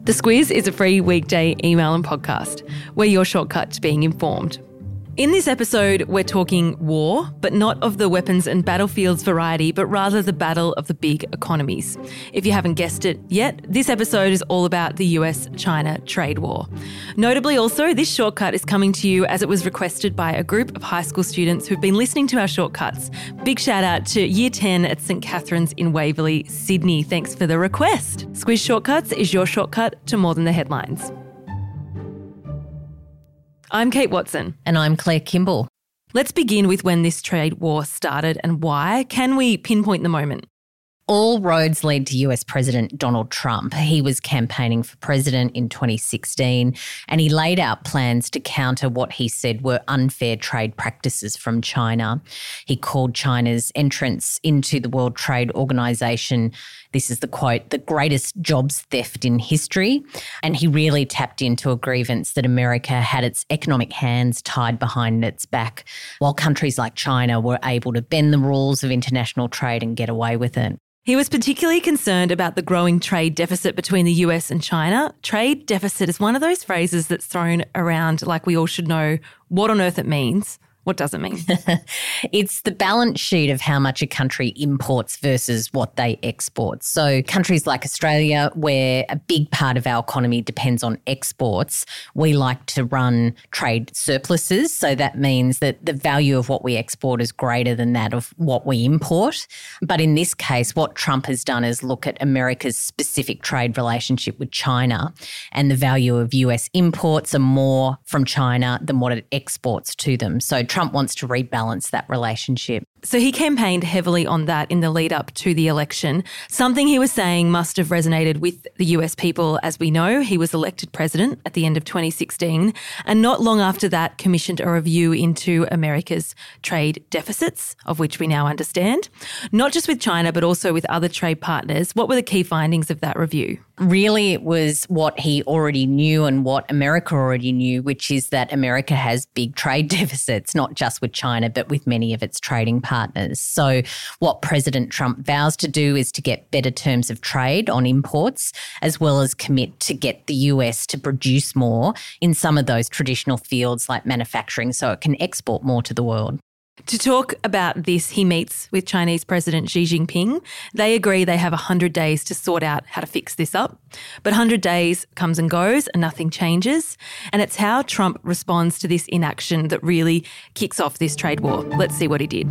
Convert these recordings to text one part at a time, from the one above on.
The Squiz is a free weekday email and podcast. We're your shortcut to being informed. In this episode, we're talking war, but not of the weapons and battlefields variety, but rather the battle of the big economies. If you haven't guessed it yet, this episode is all about the US-China trade war. Notably also, this shortcut is coming to you as it was requested by a group of high school students who've been listening to our shortcuts. Big shout out to Year 10 at St Catherine's in Waverley, Sydney. Thanks for the request. Squiz Shortcuts is your shortcut to more than the headlines. I'm Kate Watson. And I'm Claire Kimball. Let's begin with when this trade war started and why. Can we pinpoint the moment? All roads lead to US President Donald Trump. He was campaigning for president in 2016 and he laid out plans to counter what he said were unfair trade practices from China. He called China's entrance into the World Trade Organization, this is the quote, the greatest jobs theft in history. And he really tapped into a grievance that America had its economic hands tied behind its back, while countries like China were able to bend the rules of international trade and get away with it. He was particularly concerned about the growing trade deficit between the US and China. Trade deficit is one of those phrases that's thrown around like we all should know what on earth it means. What does it mean? It's the balance sheet of how much a country imports versus what they export. So countries like Australia, where a big part of our economy depends on exports, we like to run trade surpluses. So that means that the value of what we export is greater than that of what we import. But in this case, what Trump has done is look at America's specific trade relationship with China, and the value of US imports are more from China than what it exports to them. So Trump wants to rebalance that relationship. So he campaigned heavily on that in the lead up to the election. Something he was saying must have resonated with the US people. As we know, he was elected president at the end of 2016 and not long after that commissioned a review into America's trade deficits, of which we now understand, not just with China but also with other trade partners. What were the key findings of that review? Really, it was what he already knew and what America already knew, which is that America has big trade deficits, not just with China but with many of its trading partners. So what President Trump vows to do is to get better terms of trade on imports, as well as commit to get the US to produce more in some of those traditional fields like manufacturing so it can export more to the world. To talk about this, he meets with Chinese President Xi Jinping. They agree they have 100 days to sort out how to fix this up. But 100 days comes and goes and nothing changes. And it's how Trump responds to this inaction that really kicks off this trade war. Let's see what he did.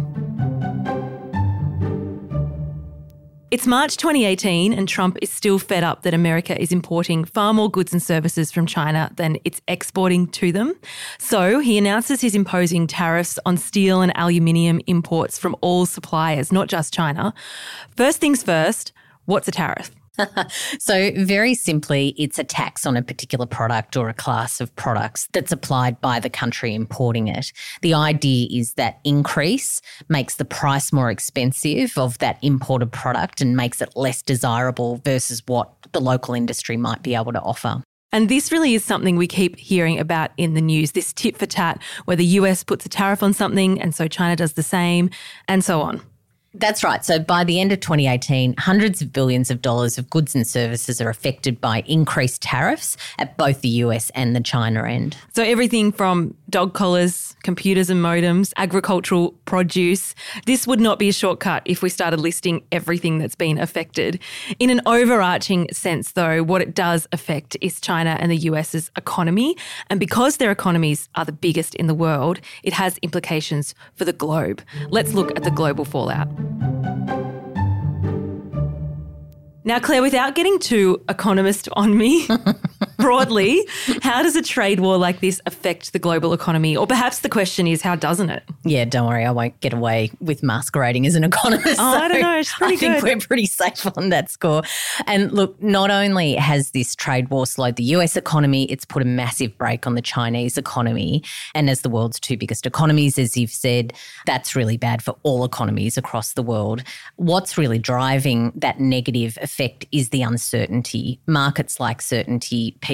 It's March 2018 and Trump is still fed up that America is importing far more goods and services from China than it's exporting to them. So he announces he's imposing tariffs on steel and aluminium imports from all suppliers, not just China. First things first, what's a tariff? So very simply, it's a tax on a particular product or a class of products that's applied by the country importing it. The idea is that increase makes the price more expensive of that imported product and makes it less desirable versus what the local industry might be able to offer. And this really is something we keep hearing about in the news, this tit for tat, where the US puts a tariff on something and so China does the same and so on. That's right. So by the end of 2018, hundreds of billions of dollars of goods and services are affected by increased tariffs at both the US and the China end. So everything from dog collars, computers and modems, agricultural produce. This would not be a shortcut if we started listing everything that's been affected. In an overarching sense, though, what it does affect is China and the US's economy. And because their economies are the biggest in the world, it has implications for the globe. Let's look at the global fallout. Now, Claire, without getting too economist on me, broadly, how does a trade war like this affect the global economy? Or perhaps the question is, how doesn't it? Yeah, don't worry, I won't get away with masquerading as an economist. Oh, so I don't know, it's pretty good. I think we're pretty safe on that score. And look, not only has this trade war slowed the US economy, it's put a massive brake on the Chinese economy. And as the world's two biggest economies, as you've said, that's really bad for all economies across the world. What's really driving that negative effect is the uncertainty. Markets like certainty. People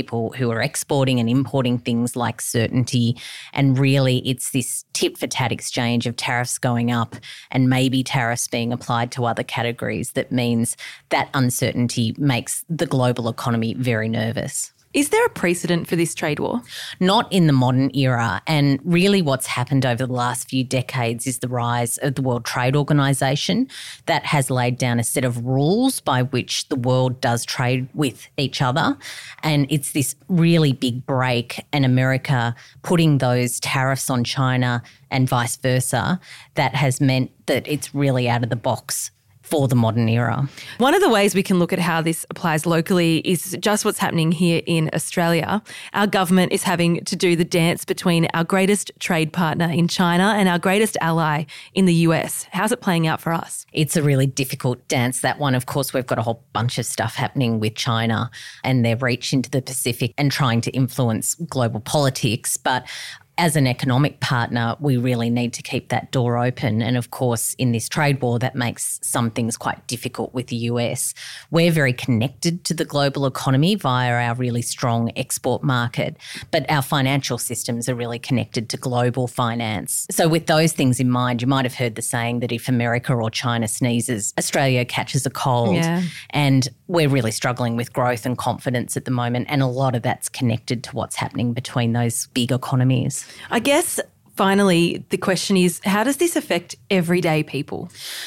people who are exporting and importing things like certainty. And really, it's this tit-for-tat exchange of tariffs going up and maybe tariffs being applied to other categories that means that uncertainty makes the global economy very nervous. Is there a precedent for this trade war? Not in the modern era. And really what's happened over the last few decades is the rise of the World Trade Organization that has laid down a set of rules by which the world does trade with each other. And it's this really big break, and America putting those tariffs on China and vice versa that has meant that it's really out of the box for the modern era. One of the ways we can look at how this applies locally is just what's happening here in Australia. Our government is having to do the dance between our greatest trade partner in China and our greatest ally in the US. How's it playing out for us? It's a really difficult dance, that one. Of course, we've got a whole bunch of stuff happening with China and their reach into the Pacific and trying to influence global politics. But as an economic partner, we really need to keep that door open. And of course, in this trade war, that makes some things quite difficult with the US. We're very connected to the global economy via our really strong export market, but our financial systems are really connected to global finance. So with those things in mind, you might have heard the saying that if America or China sneezes, Australia catches a cold. Yeah. And we're really struggling with growth and confidence at the moment. And a lot of that's connected to what's happening between those big economies. I guess finally, the question is, how does this affect everyday people?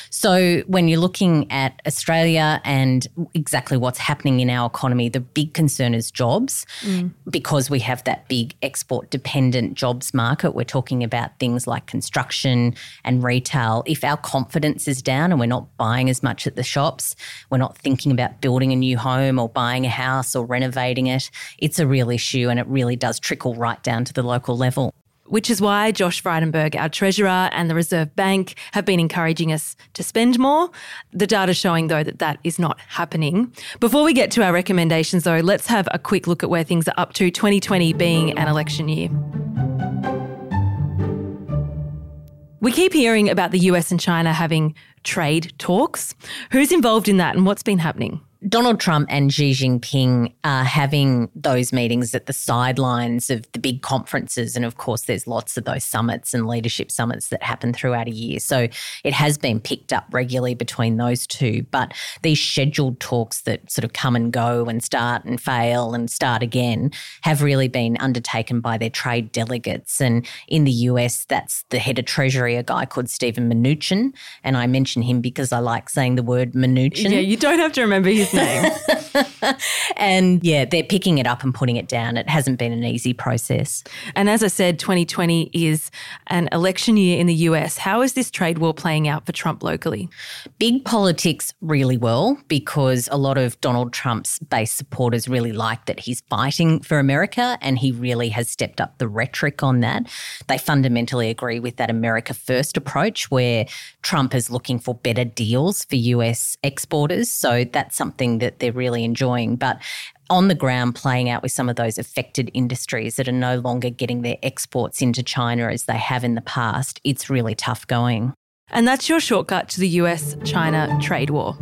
So when you're looking at Australia and exactly what's happening in our economy, the big concern is jobs because we have that big export-dependent jobs market. We're talking about things like construction and retail. If our confidence is down and we're not buying as much at the shops, we're not thinking about building a new home or buying a house or renovating it, it's a real issue, and it really does trickle right down to the local level. Which is why Josh Frydenberg, our Treasurer, and the Reserve Bank have been encouraging us to spend more. The data showing, though, that is not happening. Before we get to our recommendations, though, let's have a quick look at where things are up to, 2020 being an election year. We keep hearing about the US and China having trade talks. Who's involved in that and what's been happening? Donald Trump and Xi Jinping are having those meetings at the sidelines of the big conferences. And of course, there's lots of those summits and leadership summits that happen throughout a year. So it has been picked up regularly between those two. But these scheduled talks that sort of come and go and start and fail and start again have really been undertaken by their trade delegates. And in the US, that's the head of Treasury, a guy called Steven Mnuchin. And I mention him because I like saying the word Mnuchin. Yeah, you don't have to remember his name. And yeah, they're picking it up and putting it down. It hasn't been an easy process. And as I said, 2020 is an election year in the US. How is this trade war playing out for Trump locally? Big politics really well, because a lot of Donald Trump's base supporters really like that he's fighting for America, and he really has stepped up the rhetoric on that. They fundamentally agree with that America First approach, where Trump is looking for better deals for US exporters. So that's something that they're really enjoying. But on the ground, playing out with some of those affected industries that are no longer getting their exports into China as they have in the past, it's really tough going. And that's your shortcut to the US-China trade war.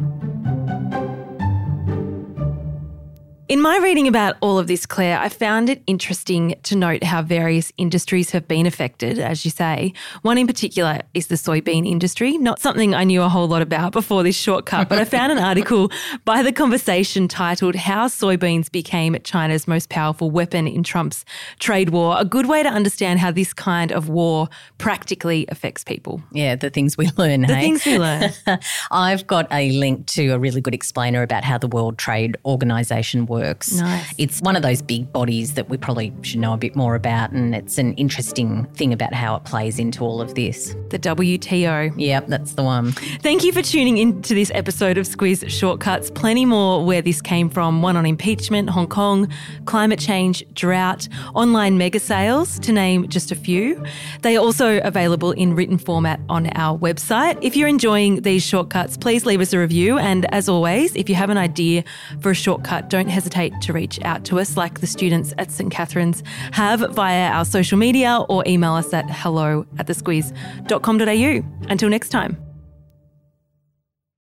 In my reading about all of this, Claire, I found it interesting to note how various industries have been affected, as you say. One in particular is the soybean industry, not something I knew a whole lot about before this shortcut, but I found an article by The Conversation titled How Soybeans Became China's Most Powerful Weapon in Trump's Trade War, a good way to understand how this kind of war practically affects people. Yeah, the things we learn, The things we learn. I've got a link to a really good explainer about how the World Trade Organization works. Nice. It's one of those big bodies that we probably should know a bit more about, and it's an interesting thing about how it plays into all of this. The WTO. Yep, that's the one. Thank you for tuning into this episode of Squiz Shortcuts. Plenty more where this came from. One on impeachment, Hong Kong, climate change, drought, online mega sales, to name just a few. They are also available in written format on our website. If you're enjoying these shortcuts, please leave us a review. And as always, if you have an idea for a shortcut, don't hesitate to reach out to us like the students at St Catherine's have via our social media, or email us at hello@thesquiz.com.au. Until next time.